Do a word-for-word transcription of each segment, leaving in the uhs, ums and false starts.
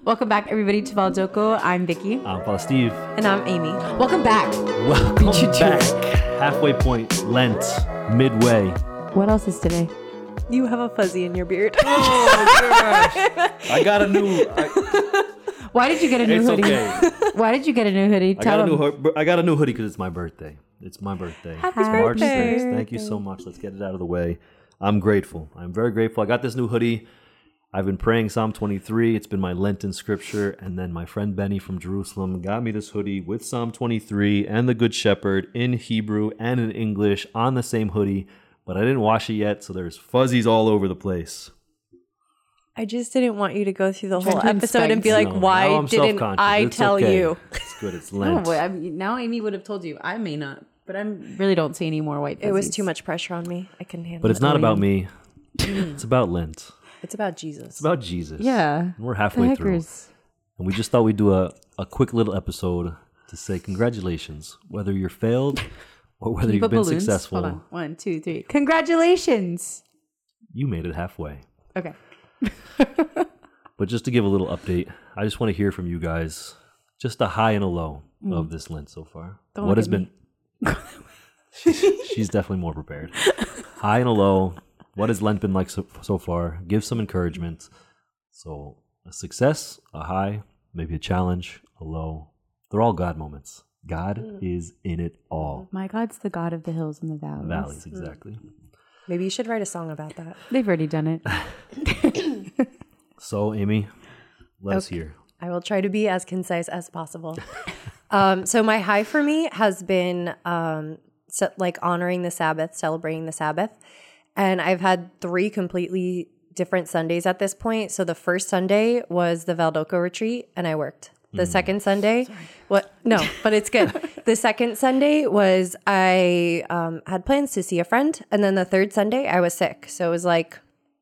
Welcome back, everybody, to Valdoko. I'm Vicky. I'm Paul Steve. And I'm Amy. Welcome back. Welcome back. Halfway point, Lent, midway. What else is today? You have a fuzzy in your beard. Oh, gosh. I got a new... I, Why did you get a new it's hoodie? okay. Why did you get a new hoodie? I Tell got, a new, them. ho- I got a new hoodie because it's my birthday. It's my birthday. Happy It's March birthday. sixth. Thank you so much. Let's get it out of the way. I'm grateful. I'm very grateful. I got this new hoodie. I've been praying Psalm twenty-three. It's been my Lenten scripture. And then my friend Benny from Jerusalem got me this hoodie with Psalm twenty-three and the Good Shepherd in Hebrew and in English on the same hoodie. But I didn't wash it yet, so there's fuzzies all over the place. I just didn't want you to go through the Trying whole to episode and be inspect. like, No, now why I'm didn't self-conscious. I It's tell okay. you? It's good. It's No, Lent. but I mean, now Amy would have told you. I may not, but I really don't see any more white fuzzies. It was too much pressure on me. I couldn't handle But it. it's not Oh, about yeah. me. It's about Lent. It's about Jesus. It's about Jesus. Yeah. And we're The halfway through. heckers. And we just thought we'd do a, a quick little episode to say congratulations, whether you're failed or whether Can you you've put been balloons? successful. Hold on. One, two, three. Congratulations. You made it halfway. Okay. But just to give a little update, I just want to hear from you guys just a high and a low of this Lent so far. Don't what look has at been... she's, she's definitely more prepared. High and a low. What has Lent been like so, so far? Give some encouragement. So a success, a high, maybe a challenge, a low. They're all God moments. God is in it all. My God's the God of the hills and the valleys. Valleys, exactly. Maybe you should write a song about that. They've already done it. So, Amy, let us Okay. hear. I will try to be as concise as possible. um, so my high for me has been um, so, like honoring the Sabbath, celebrating the Sabbath. And I've had three completely different Sundays at this point. So the first Sunday was the Valdoko retreat and I worked. The second Sunday, what? No, but it's good. The second Sunday was I um, had plans to see a friend. And then the third Sunday I was sick. So it was like,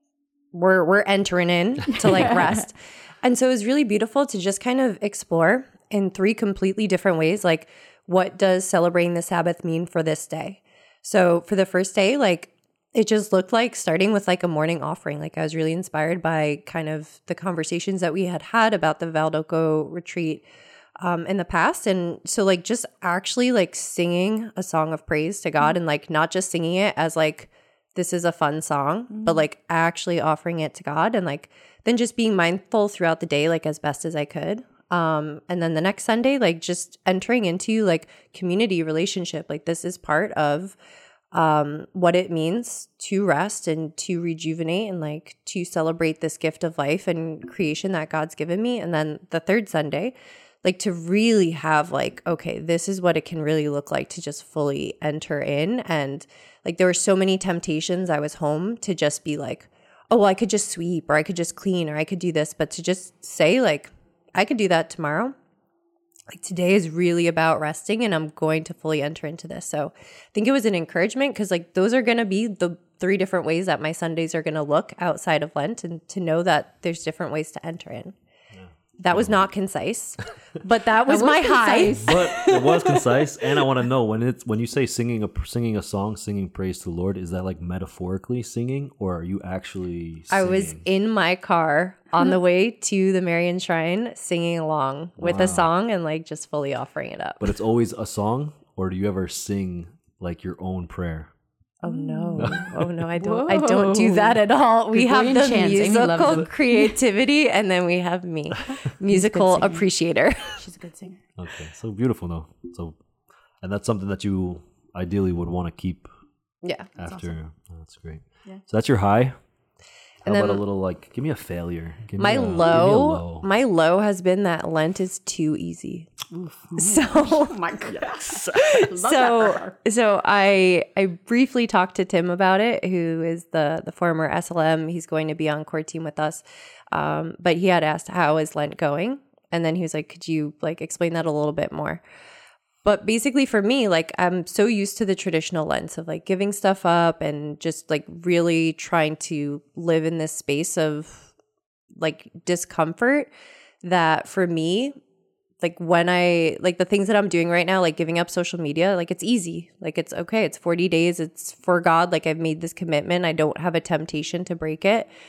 we're we're entering in to like rest. And so it was really beautiful to just kind of explore in three completely different ways. Like, what does celebrating the Sabbath mean for this day? So for the first day, like it just looked like starting with like a morning offering. Like I was really inspired by kind of the conversations that we had had about the Valdoko retreat um, in the past. And so like just actually like singing a song of praise to God and like not just singing it as like, this is a fun song, but like actually offering it to God and like then just being mindful throughout the day, like as best as I could. Um, and then the next Sunday, like just entering into like community relationship. Like this is part of um, what it means to rest and to rejuvenate and like to celebrate this gift of life and creation that God's given me. And then the third Sunday, like to really have like, okay, this is what it can really look like to just fully enter in. And like there were so many temptations. I was home to just be like, oh, well, I could just sweep or I could just clean or I could do this. But to just say like, I could do that tomorrow. Like today is really about resting and I'm going to fully enter into this. So I think it was an encouragement because like those are going to be the three different ways that my Sundays are going to look outside of Lent and to know that there's different ways to enter in. That was not concise, but that was, That was my concise. high. But it was concise, and I want to know when it's when you say singing a singing a song, singing praise to the Lord. Is that like metaphorically singing, or are you actually? Singing? I was in my car on the way to the Marian Shrine singing along with Wow. a song and like just fully offering it up. But it's always a song, or do you ever sing like your own prayer? Oh no. Oh no, I don't I don't do that at all. We have Gregorian the chants. Amy loves musical it. creativity and then we have me, musical singer. appreciator. She's a good singer. Okay, so beautiful, though. So, and that's something that you ideally would want to keep Yeah. after. Oh, that's great. Yeah. So that's your high. How And about then a little like? Give me a failure. Give My me a, give me a low, low. my low has been that Lent is too easy. So Oh my God. so so I I briefly talked to Tim about it, who is the the former S L M. He's going to be on core team with us, um, but he had asked how is Lent going, and then he was like, "Could you like explain that a little bit more?" But basically, for me, like I'm so used to the traditional lens of like giving stuff up and just like really trying to live in this space of like discomfort that for me, like when I, like the things that I'm doing right now, like giving up social media, like it's easy. Like it's okay. It's forty days. It's for God. Like I've made this commitment. I don't have a temptation to break it.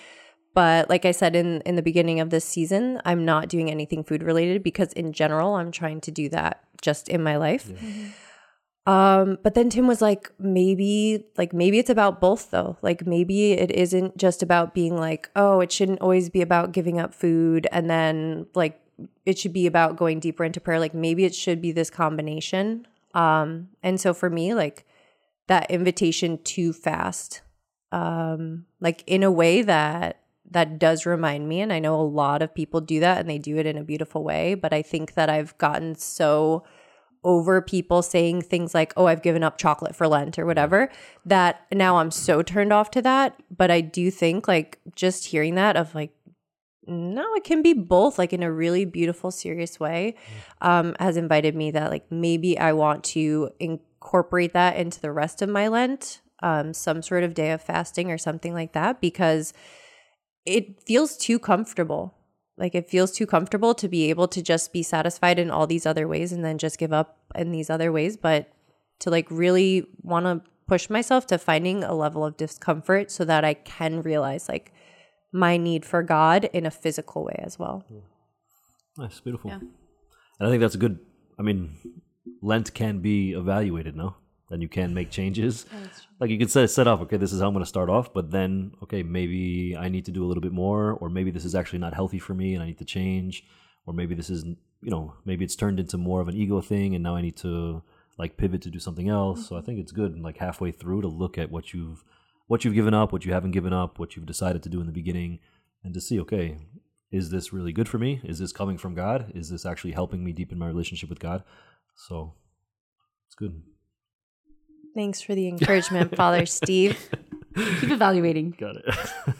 But like I said in, in the beginning of this season, I'm not doing anything food related because in general, I'm trying to do that just in my life. Yeah. Mm-hmm. Um, but then Tim was like, maybe, like maybe it's about both though. Like maybe it isn't just about being like, oh, it shouldn't always be about giving up food. And then like, it should be about going deeper into prayer. Like maybe it should be this combination. Um, and so for me, like that invitation to fast, um, like in a way that, that does remind me. And I know a lot of people do that and they do it in a beautiful way. But I think that I've gotten so over people saying things like, oh, I've given up chocolate for Lent or whatever, that now I'm so turned off to that. But I do think like just hearing that of like, no, it can be both, like in a really beautiful, serious way, um, has invited me that like maybe I want to incorporate that into the rest of my Lent, um, some sort of day of fasting or something like that, because it feels too comfortable. Like it feels too comfortable to be able to just be satisfied in all these other ways and then just give up in these other ways. But to like really want to push myself to finding a level of discomfort so that I can realize like my need for God in a physical way as well. Nice, beautiful. Yeah. And I think that's a good, I mean, Lent can be evaluated, no? Then you can make changes. Oh, like you could set, set off, okay, this is how I'm going to start off, but then, okay, maybe I need to do a little bit more, or maybe this is actually not healthy for me and I need to change, or maybe this is, you know, maybe it's turned into more of an ego thing and now I need to like pivot to do something else. Mm-hmm. So I think it's good like halfway through to look at what you've, what you've given up, what you haven't given up, what you've decided to do in the beginning, and to see, okay, is this really good for me? Is this coming from God? Is this actually helping me deepen my relationship with God? So it's good. Thanks for the encouragement, Father Steve. Keep evaluating. Got it.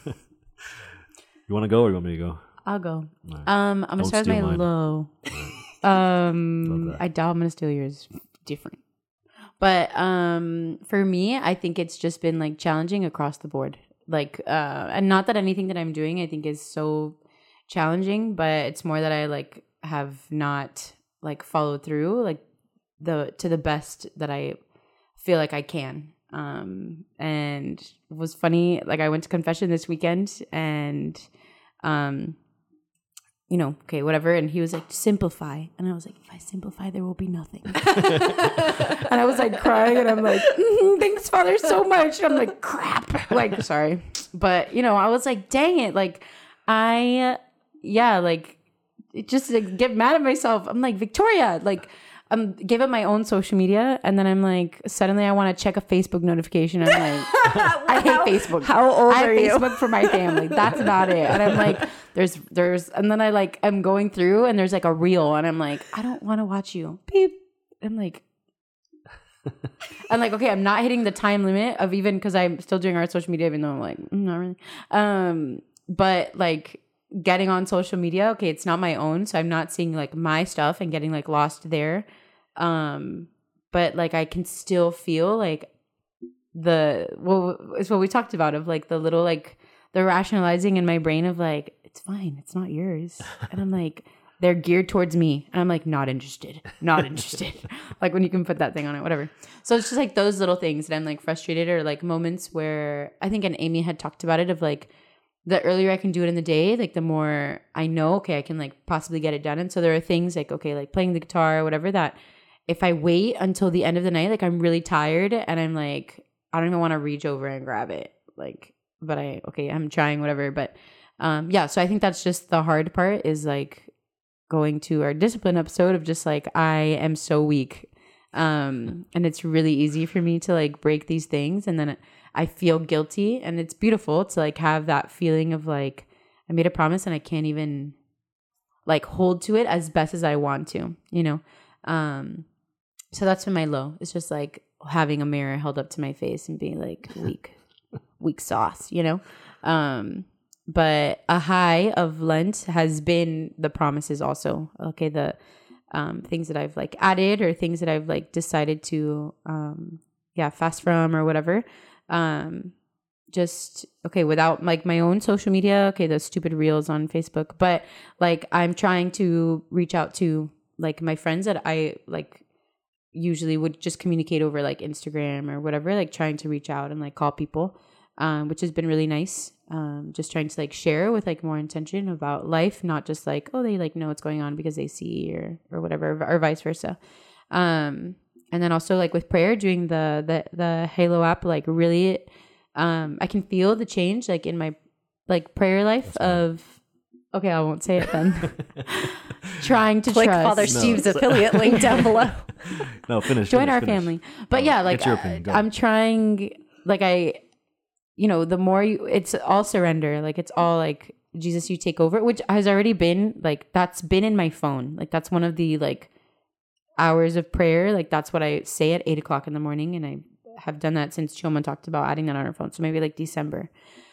You want to go or you want me to go? I'll go. Right. Um, I'm going to start with my mine. low. um, I doubt I'm going to steal yours. Different. But um, for me, I think it's just been like challenging across the board. Like, uh, and not that anything that I'm doing I think is so challenging, but it's more that I like have not like followed through like the to the best that I feel like I can. Um, and it was funny. Like I went to confession this weekend and, um, you know, okay, whatever. And he was like, simplify. And I was like, if I simplify, there will be nothing. And I was like crying and I'm like, mm, thanks, Father, so much. And I'm like, crap. Like, sorry. But, you know, I was like, dang it. Like, I, yeah, like, it just like, get mad at myself. I'm like, Victoria, like, Um, gave up my own social media, and then I'm like, suddenly I want to check a Facebook notification. I'm like, I hate Facebook. How old I are have you? Facebook for my family. That's about it. And I'm like, there's, there's, and then I like, I'm going through, and there's like a reel, and I'm like, I don't want to watch you. Beep. I'm like, I'm like, okay, I'm not hitting the time limit of even because I'm still doing our social media, even though I'm like, mm, not really. Um, but like getting on social media, okay, it's not my own, so I'm not seeing like my stuff and getting like lost there. Um, but like I can still feel like the well, it's what we talked about of like the little like the rationalizing in my brain of like it's fine, it's not yours, and I'm like they're geared towards me, and I'm like not interested, not interested. Like when you can put that thing on it, whatever. So it's just like those little things that I'm like frustrated, or like moments where I think and Amy had talked about it of like the earlier I can do it in the day, like the more I know, okay, I can like possibly get it done. And so there are things like, okay, like playing the guitar or whatever that if I wait until the end of the night, like I'm really tired and I'm like, I don't even want to reach over and grab it. Like, but I, okay, I'm trying, whatever. But um, yeah, so I think that's just the hard part is like going to our discipline episode of just like, I am so weak. Um, and it's really easy for me to like break these things. And then it, I feel guilty, and it's beautiful to like have that feeling of like, I made a promise and I can't even like hold to it as best as I want to, you know? Um, so that's been my low. It's just like having a mirror held up to my face and being like weak, weak sauce, you know? Um, but a high of Lent has been the promises also. Okay. The, um, things that I've like added or things that I've like decided to, um, yeah, fast from or whatever. Um, just, okay, without like my own social media, okay, those stupid reels on Facebook, but like I'm trying to reach out to like my friends that I like usually would just communicate over like Instagram or whatever, like trying to reach out and like call people. um, which has been really nice. Um, just trying to like share with like more intention about life, not just like, oh, they like know what's going on because they see or or whatever, or vice versa. Um, and then also like with prayer, doing the the the Halo app, like really, um, I can feel the change like in my like prayer life of. Okay, I won't say it then. Trying to Click trust. Father Steve's affiliate link down below. No, finish. Join finish, our finish. family. But Oh, yeah, like it's your opinion. Go. I'm trying, like I, you know, the more you, it's all surrender. Like it's all like Jesus, you take over, which has already been like that's been in my phone. Like that's one of the like hours of prayer. Like that's what I say at eight o'clock in the morning, and I have done that since Chioma talked about adding that on her phone. So maybe like December.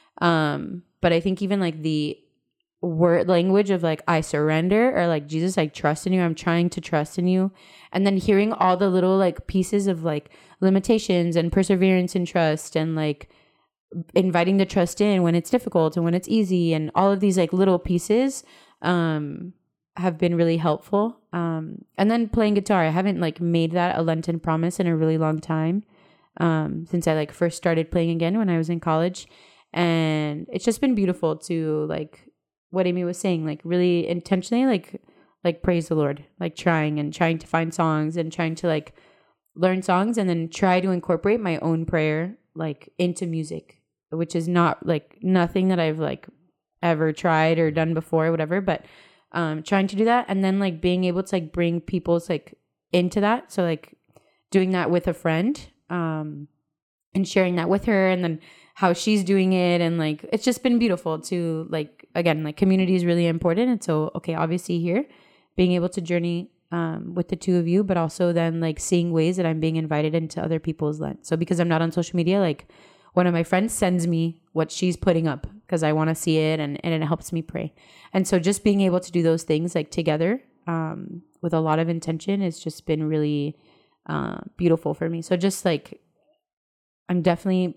Um, but I think even like the word language of like I surrender, or like Jesus, I trust in you, I'm trying to trust in you, and then hearing all the little like pieces of like limitations and perseverance and trust, and like inviting the trust in when it's difficult and when it's easy, and all of these like little pieces um have been really helpful. Um and then playing guitar, I haven't like made that a Lenten promise in a really long time, um since I like first started playing again when I was in college, and it's just been beautiful to like what Amy was saying, like really intentionally, like, like praise the Lord, like trying and trying to find songs and trying to like learn songs, and then try to incorporate my own prayer, like into music, which is not like nothing that I've like ever tried or done before or whatever, but, um, trying to do that. And then like being able to like bring people's like into that. So like doing that with a friend, um, and sharing that with her, and then how she's doing it. And like, it's just been beautiful to like, again, like community is really important. And so, okay, obviously here being able to journey, um, with the two of you, but also then like seeing ways that I'm being invited into other people's Lent. So because I'm not on social media, like one of my friends sends me what she's putting up because I want to see it, and, and it helps me pray. And so just being able to do those things like together, um, with a lot of intention has just been really, uh, beautiful for me. So just like, I'm definitely,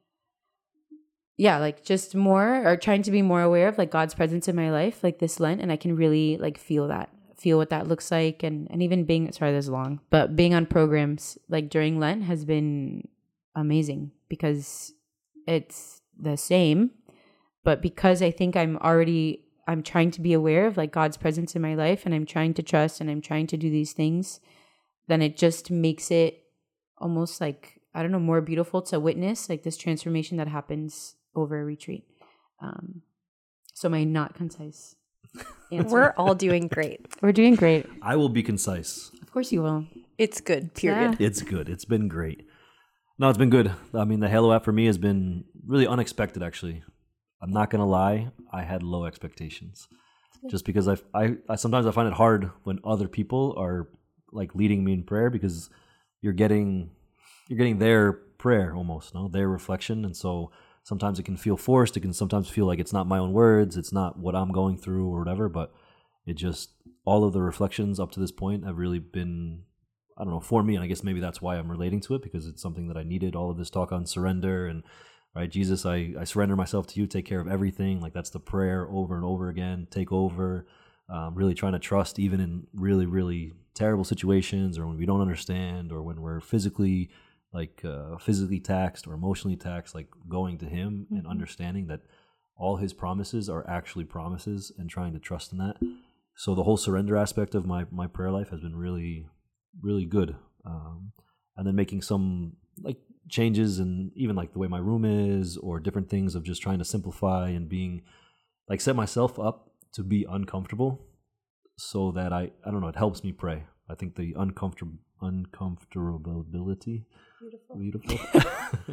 yeah, like just more, or trying to be more aware of like God's presence in my life, like this Lent. And I can really like feel that, feel what that looks like. And, and even being, sorry, this is long, but being on programs like during Lent has been amazing, because it's the same, but because I think I'm already, I'm trying to be aware of like God's presence in my life, and I'm trying to trust, and I'm trying to do these things, then it just makes it almost like, I don't know, more beautiful to witness like this transformation that happens over a retreat. Um, so my not concise answer. We're all doing great. We're doing great. I will be concise. Of course you will. It's good, period. Yeah. It's good. It's been great. No, it's been good. I mean, the Halo app for me has been really unexpected, actually. I'm not going to lie. I had low expectations. Just because I, I, I sometimes I find it hard when other people are like leading me in prayer, because you're getting you're getting their prayer almost, no, their reflection. And so sometimes it can feel forced. It can sometimes feel like it's not my own words. It's not what I'm going through or whatever, but it just, all of the reflections up to this point have really been, I don't know, for me. And I guess maybe that's why I'm relating to it, because it's something that I needed. All of this talk on surrender and, right, Jesus, I, I surrender myself to you, take care of everything. Like that's the prayer over and over again, take over, um, really trying to trust even in really, really terrible situations, or when we don't understand, or when we're physically like uh, physically taxed or emotionally taxed, like going to him mm-hmm. and understanding that all his promises are actually promises, and trying to trust in that. So the whole surrender aspect of my, my prayer life has been really, really good. Um, and then making some like changes in even like the way my room is, or different things of just trying to simplify and being like set myself up to be uncomfortable, so that I, I don't know, it helps me pray. I think the uncomfortable uncomfortability, beautiful, beautiful.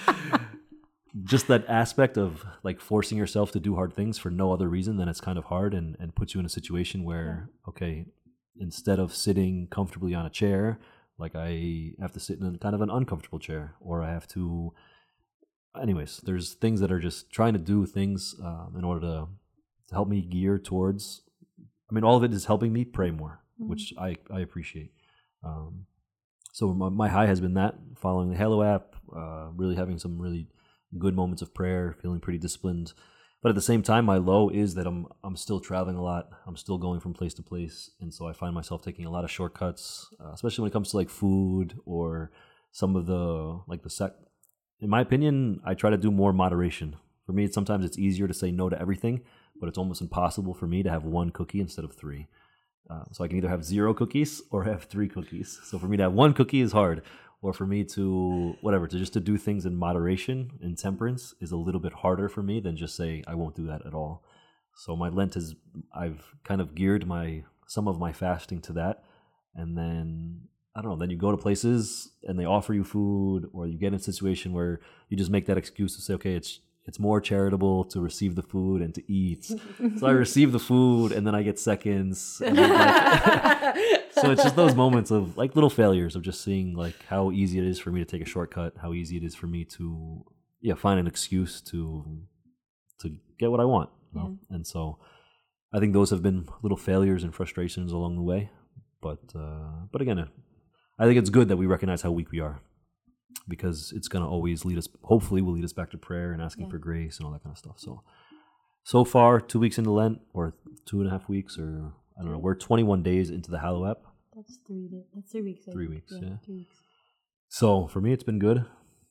Just that aspect of like forcing yourself to do hard things for no other reason than it's kind of hard, and, and puts you in a situation where, okay, instead of sitting comfortably on a chair, like I have to sit in a kind of an uncomfortable chair, or I have to, anyways, there's things that are just trying to do things um, in order to, to help me gear towards, I mean, all of it is helping me pray more, mm-hmm. which I, I appreciate. Um, so my, my high has been that, following the Halo app, uh, really having some really good moments of prayer, feeling pretty disciplined. But at the same time, my low is that I'm I'm still traveling a lot. I'm still going from place to place. And so I find myself taking a lot of shortcuts, uh, especially when it comes to like food or some of the, like the sec, in my opinion, I try to do more moderation. For me, sometimes it's easier to say no to everything, but it's almost impossible for me to have one cookie instead of three. Uh, so I can either have zero cookies or have three cookies. So for me to have one cookie is hard, or for me to whatever to just to do things in moderation and temperance is a little bit harder for me than just say I won't do that at all. So my Lent is I've kind of geared my some of my fasting to that, and then I don't know. Then you go to places and they offer you food, or you get in a situation where you just make that excuse to say, okay, it's it's more charitable to receive the food and to eat. So I receive the food and then I get seconds. And then, like, so it's just those moments of like little failures of just seeing like how easy it is for me to take a shortcut, how easy it is for me to yeah find an excuse to to get what I want. You know? Yeah. And so I think those have been little failures and frustrations along the way. But uh, but again, I think it's good that we recognize how weak we are, because it's going to always lead us, hopefully will lead us back to prayer and asking yeah. for grace and all that kind of stuff. So, so far, two weeks into Lent, or two and a half weeks, or I don't know, we're twenty-one days into the Hallow app. That's three days. That's three weeks. I three think. weeks, yeah. yeah. Three weeks. So, for me, it's been good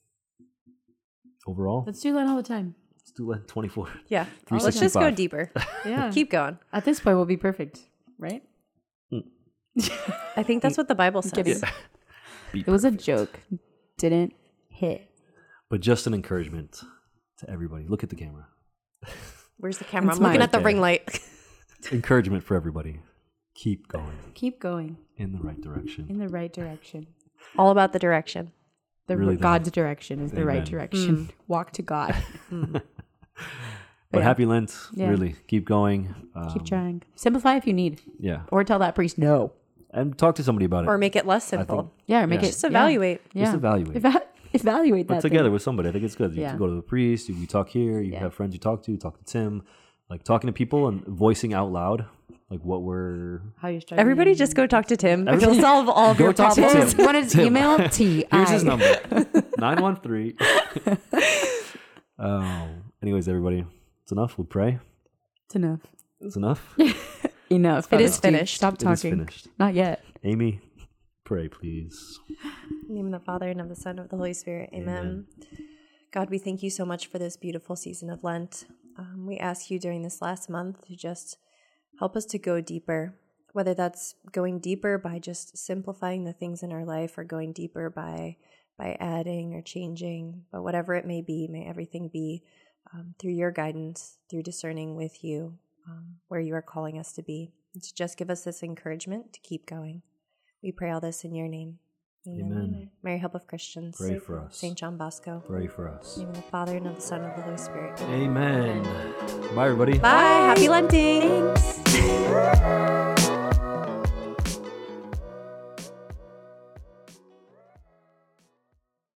overall. Let's do Lent all the time. Let's do Lent twenty-four. Yeah. Let's just go deeper. Yeah. Keep going. At this point, we'll be perfect, right? Mm. I think that's what the Bible says. Yeah. It was a joke. Didn't hit. But just an encouragement to everybody. Look at the camera. Where's the camera? It's I'm looking mine. at the Okay. ring light. Encouragement for everybody. Keep going Keep going in the right direction. in the right direction. All about the direction. The Really God's direction is the right Amen. direction. Walk to God. But Yeah. happy Lent. Yeah. Really. Keep going. Um, Keep trying. Simplify if you need, Yeah. or tell that priest no. And talk to somebody about it. Or make it less I think- simple. Yeah, or make Yeah. it Just evaluate. Yeah. Just evaluate. Eva- evaluate But that together thing. with somebody, I think it's good. You Yeah. can go to the priest, you, you talk here, you Yeah. have friends you talk to, you talk to Tim, like talking to people and voicing out loud, like what we're. How you're struggling. Everybody just go talk to Tim. Everybody- He'll solve all of Go your talk to problems. Tim. Want his Tim. email? T. Here's his I. number nine one three. Oh, anyways, everybody, it's enough. We'll pray. It's enough. It's enough. Enough. It is Steve, finished. Stop It is talking. finished. Not yet. Amy, pray, please. In the name of the Father, and of the Son, and of the Holy Spirit. Amen. Amen. God, we thank you so much for this beautiful season of Lent. Um, we ask you during this last month to just help us to go deeper, whether that's going deeper by just simplifying the things in our life, or going deeper by by adding or changing, but whatever it may be, may everything be um, through your guidance, through discerning with you um, where you are calling us to be. And to just give us this encouragement to keep going. We pray all this in your name. Amen. Mary, help of Christians. Pray for us. Saint John Bosco. Pray for us. In the name of the Father, and of the Son, and of the Holy Spirit. Amen. Bye, everybody. Bye. Happy Lentings.